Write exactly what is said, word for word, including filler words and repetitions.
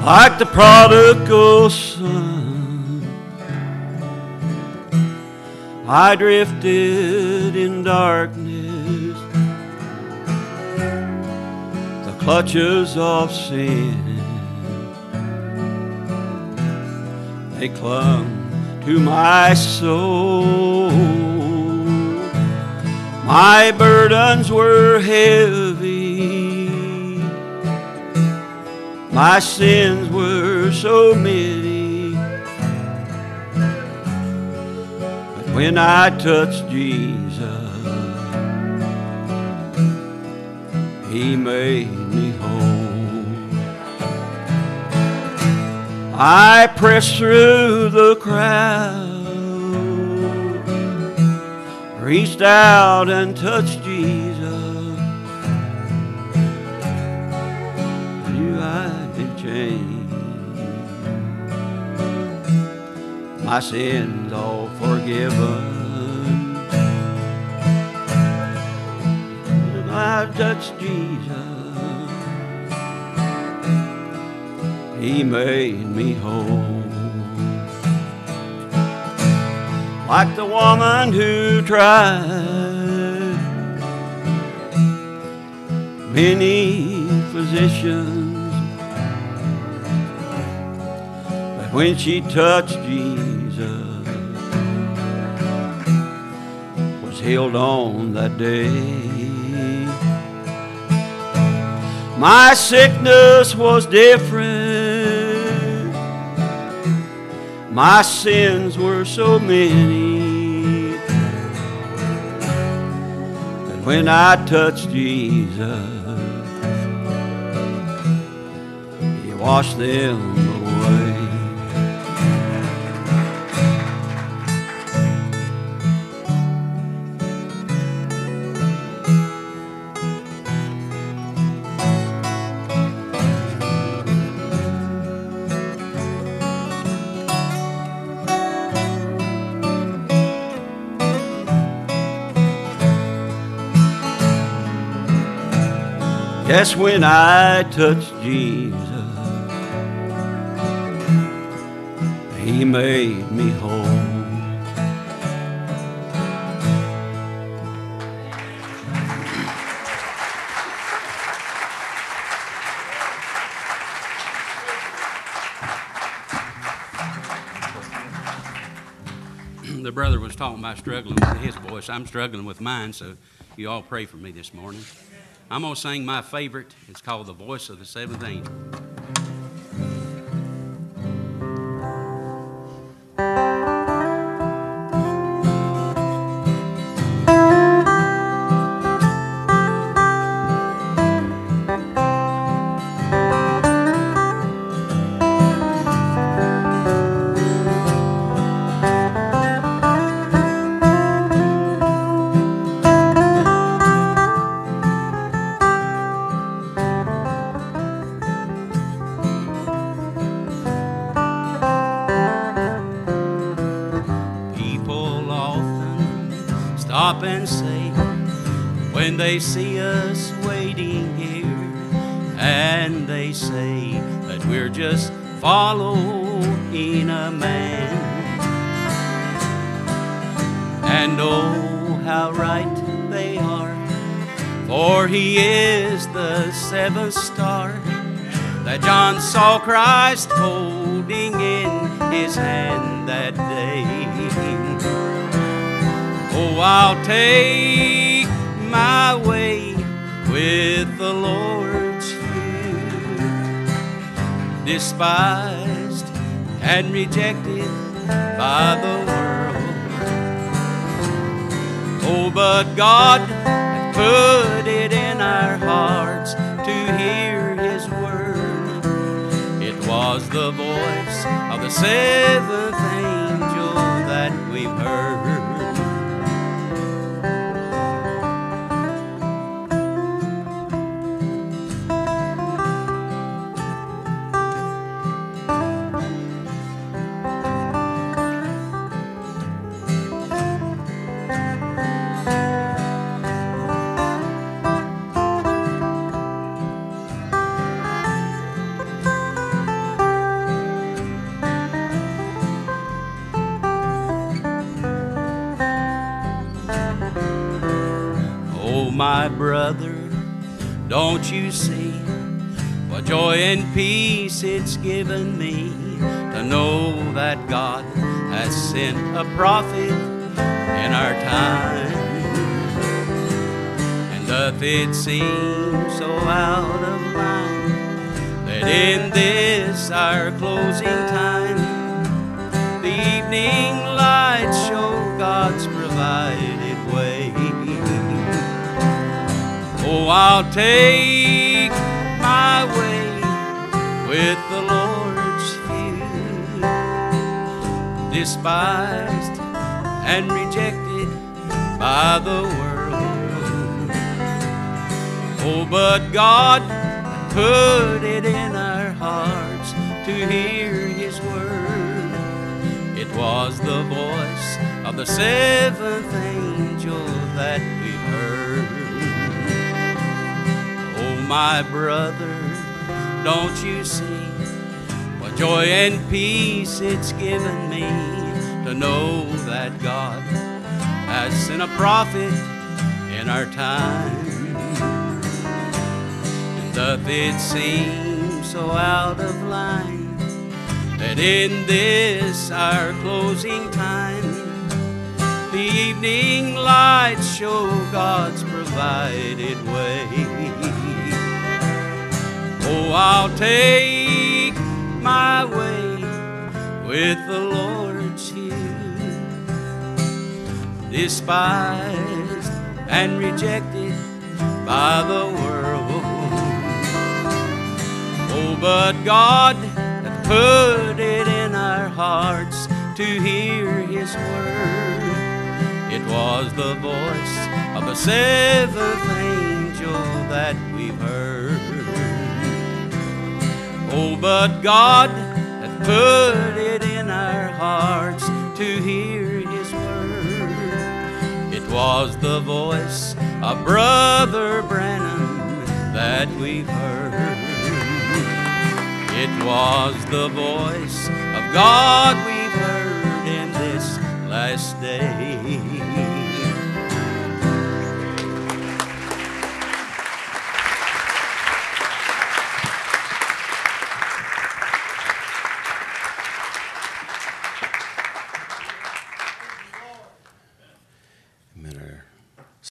like the prodigal son. I drifted in darkness, the clutches of sin. They clung to my soul. My burdens were heavy, my sins were so many. But when I touched Jesus, He made me whole. I pressed through the crowd, reached out and touched Jesus. Knew I'd been changed, my sins all forgiven. And I touched Jesus, He made me whole. Like the woman who tried many physicians, but when she touched Jesus, was healed on that day. My sickness was different, my sins were so many, but when I touched Jesus, He washed them away. Yes, when I touched Jesus, He made me whole. The brother was talking about struggling with his voice. I'm struggling with mine, so you all pray for me this morning. I'm going to sing my favorite. It's called The Voice of the Seventh Angel. Stop and say, when they see us waiting here, and they say that we're just following a man. And oh, how right they are, for He is the seventh star that John saw Christ holding in His hand that day. Oh, I'll take my way with the Lord's few, despised and rejected by the world. Oh, but God hath put it in our hearts to hear His word. It was the voice of the seventh angel that we've heard. my brother, don't you see what joy and peace it's given me to know that God has sent a prophet in our time? And doth it seem so out of line that in this our closing time the evening lights show God's provided way? Oh, I'll take my way with the Lord's few, despised and rejected by the world. Oh, but God put it in our hearts to hear His word. It was the voice of the seventh angel that we heard. Oh, my brother, don't you see what joy and peace it's given me to know that God has sent a prophet in our time? And doth it seem so out of line that in this our closing time the evening lights show God's provided way? Oh, I'll take my way with the Lord's few, despised and rejected by the world. Oh, but God hath put it in our hearts to hear His word. It was the voice of the seventh angel that we've heard. Oh, but God hath put it in our hearts to hear His word. It was the voice of Brother Branham that we've heard. It was the voice of God we've heard in this last day.